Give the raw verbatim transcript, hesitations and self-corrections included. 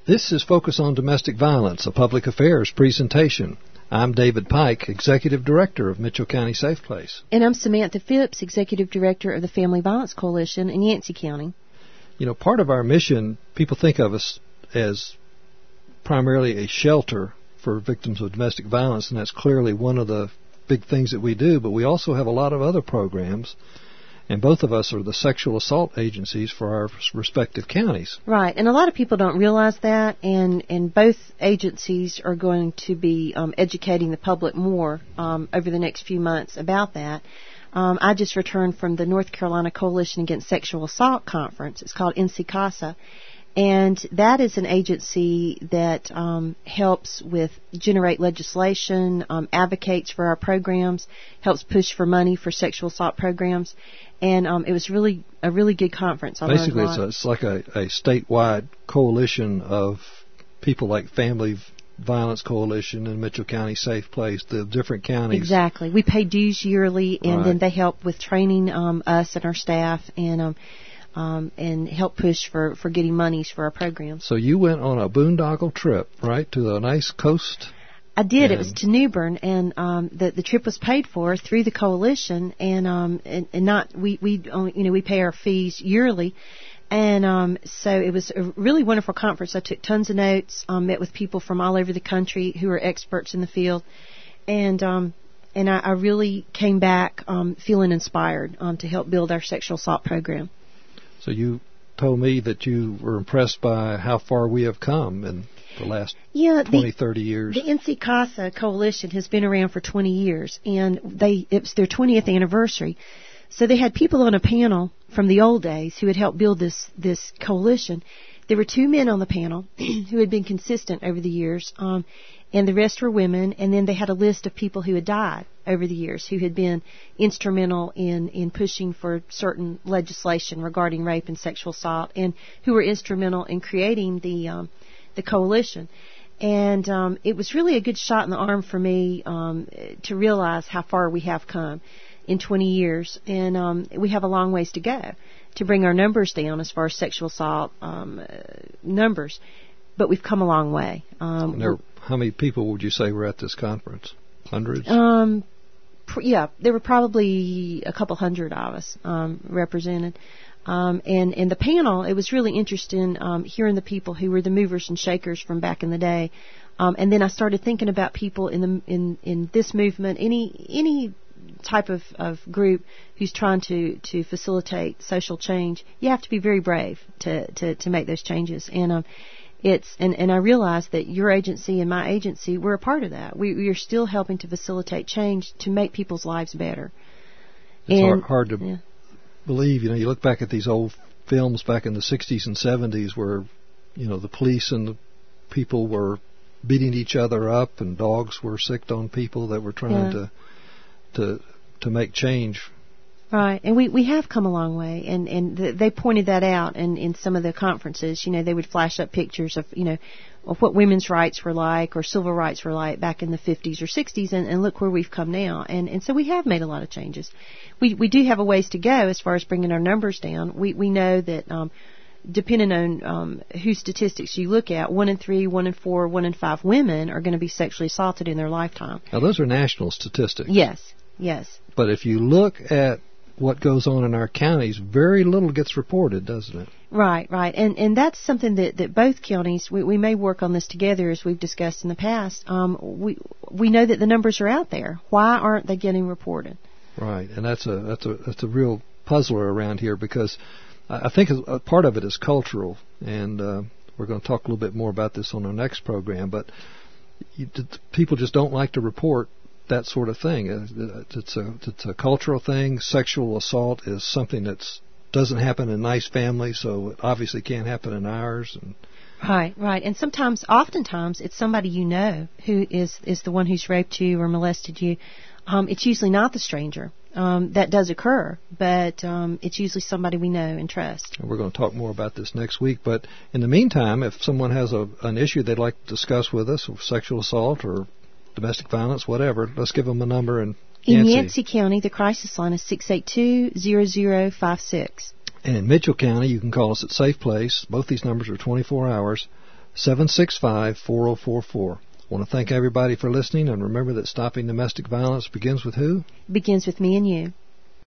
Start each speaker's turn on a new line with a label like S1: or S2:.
S1: This is Focus on Domestic Violence, a public affairs presentation. I'm David Pike, Executive Director of Mitchell County Safe Place.
S2: And I'm Samantha Phipps, Executive Director of the Family Violence Coalition in Yancey County.
S1: You know, part of our mission, people think of us as primarily a shelter for victims of domestic violence, and that's clearly one of the big things that we do, but we also have a lot of other programs. And both of us are the sexual assault agencies for our respective counties.
S2: Right, and a lot of people don't realize that, and, and both agencies are going to be um, educating the public more um, over the next few months about that. Um, I just returned from the North Carolina Coalition Against Sexual Assault Conference. It's called N C CASA, and that is an agency that um, helps with generate legislation, um, advocates for our programs, helps push for money for sexual assault programs. And um, it was really a really good conference. I
S1: Basically, it's, a, it's like a, a statewide coalition of people like Family Violence Coalition and Mitchell County Safe Place, the different counties.
S2: Exactly. We pay dues yearly, and
S1: right.
S2: then they help with training um, us and our staff, and um, um, and help push for, for getting monies for our programs.
S1: So you went on a boondoggle trip, right, to a nice coast?
S2: I did.
S1: And
S2: it was to New Bern, and um, the the trip was paid for through the coalition, and um and, and not we we only, you know we pay our fees yearly, and um so it was a really wonderful conference. I took tons of notes, um, met with people from all over the country who are experts in the field, and um and I, I really came back um feeling inspired um to help build our sexual assault program.
S1: So you told me that you were impressed by how far we have come in the last
S2: yeah,
S1: twenty,
S2: the,
S1: thirty years.
S2: The N C CASA coalition has been around for twenty years, and they it was their twentieth anniversary. So they had people on a panel from the old days who had helped build this, this coalition. There were two men on the panel who had been consistent over the years, um, and the rest were women, and then they had a list of people who had died over the years, who had been instrumental in, in pushing for certain legislation regarding rape and sexual assault, and who were instrumental in creating the um, the coalition. And um, it was really a good shot in the arm for me um, to realize how far we have come in twenty years. And um, we have a long ways to go to bring our numbers down as far as sexual assault um, uh, numbers. But we've come a long way. Um,
S1: there, how many people would you say were at this conference? Hundreds?
S2: Um, pr- yeah, there were probably a couple hundred of us um, represented. Um, and, and the panel, it was really interesting um, hearing the people who were the movers and shakers from back in the day. Um, and then I started thinking about people in the in, in this movement, any any type of, of group who's trying to, to facilitate social change. You have to be very brave to, to, to make those changes. And um, it's and, and I realized that your agency and my agency, we're a part of that. We, we are still helping to facilitate change to make people's lives better.
S1: It's
S2: and,
S1: hard, hard to... Yeah. believe, you know, you look back at these old films back in the sixties and seventies where, you know, the police and the people were beating each other up and dogs were sicked on people that were trying
S2: yeah.
S1: to to to make change.
S2: Right, and we, we have come a long way, and, and th- they pointed that out in, in some of the conferences. You know, they would flash up pictures of, you know, of what women's rights were like or civil rights were like back in the fifties or sixties, and, and look where we've come now. And, and so we have made a lot of changes. We we do have a ways to go as far as bringing our numbers down. We we know that um, depending on um, whose statistics you look at, one in three, one in four, one in five women are going to be sexually assaulted in their lifetime.
S1: Now, those are national statistics.
S2: Yes, yes.
S1: But if you look at what goes on in our counties, very little gets reported, doesn't it?
S2: Right, right. And and that's something that, that both counties, we, we may work on this together as we've discussed in the past. Um, we we know that the numbers are out there. Why aren't they getting reported?
S1: Right, and that's a that's a that's a real puzzler around here, because I think a part of it is cultural, and uh, we're going to talk a little bit more about this on our next program. But you, people just don't like to report that sort of thing. It's a it's a cultural thing. Sexual assault is something that doesn't happen in nice families, so it obviously can't happen in ours. And
S2: right, right. And sometimes, oftentimes, it's somebody you know who is is the one who's raped you or molested you. Um, it's usually not the stranger. Um, that does occur, but um, it's usually somebody we know and trust.
S1: And we're going to talk more about this next week. But in the meantime, if someone has a, an issue they'd like to discuss with us, or sexual assault or domestic violence, whatever, let's give them a number. And
S2: in
S1: Yancey.
S2: Yancey County, the crisis line is six eight two, zero zero five six.
S1: And in Mitchell County, you can call us at Safe Place. Both these numbers are twenty-four hours, seven six five, four zero four four. I want to thank everybody for listening, and remember that stopping domestic violence begins with who?
S2: Begins with me and you.